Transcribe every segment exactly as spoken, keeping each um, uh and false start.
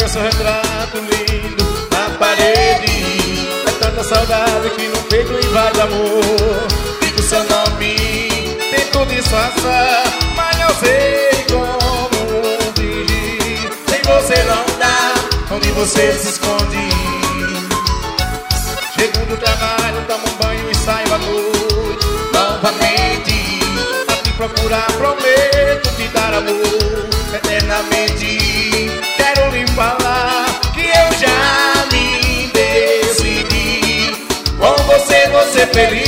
seu retrato lindo na parede. É tanta saudade que no peito invade amor. Digo seu nome, tento disfarçar, mas não sei como fingir. Sem você não dá, onde você se esconde. Chego do trabalho, tomo um banho e saio à noite novamente. A te procurar, prometo te dar amor eternamente. Quero lhe falar que eu já me decidi. Com você vou ser feliz.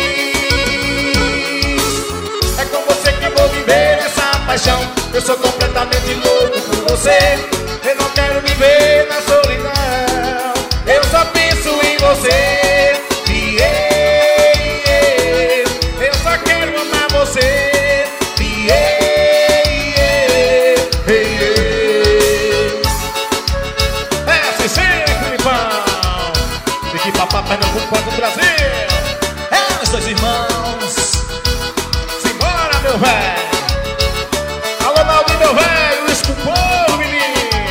É com você que vou viver essa paixão. Eu sou completamente louco por você. Eu não quero viver na solidão. Eu só penso em você. Yeah, yeah. Eu só quero amar você. Yeah, yeah, yeah. É assim sempre, Filipão. Fique papá, Pernambuco, quanto Brasil. É os dois irmãos. Simbora, meu velho. Alô, Naldi, meu velho. Isso pro povo, menino.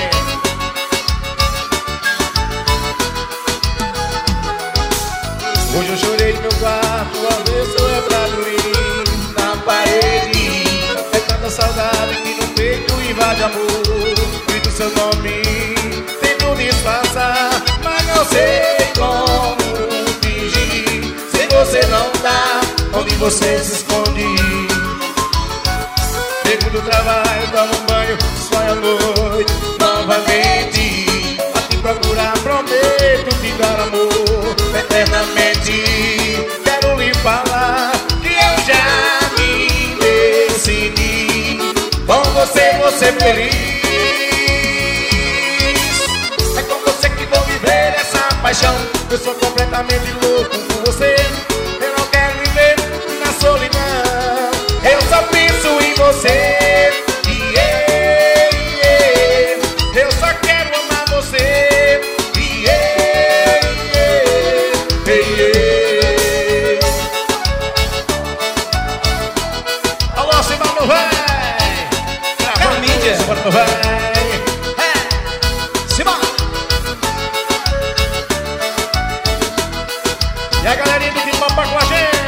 Hoje eu chorei no meu quarto ao ver seu retrato lindo na parede. É tanta saudade que no peito invade amor. Grito seu nome, tento disfarçar, mas não sei como fingir. Sem você não dá, onde você se esconde. Chego do trabalho, tomo um banho, sonho à noite novamente. A te procurar, prometo te dar amor eternamente. Quero lhe falar que eu já me decidi. Com você vou ser feliz. É com você que vou viver essa paixão. Eu sou completamente louco por você. Eu não quero viver na solidão. Eu só penso em você. Yeah, yeah. Eu só quero amar você. Yeah, yeah, yeah. Alô, Simão, meu véi. Gravando mídia. Simão, meu véi. É. Simão. E a galerinha do Pipoca com a gente.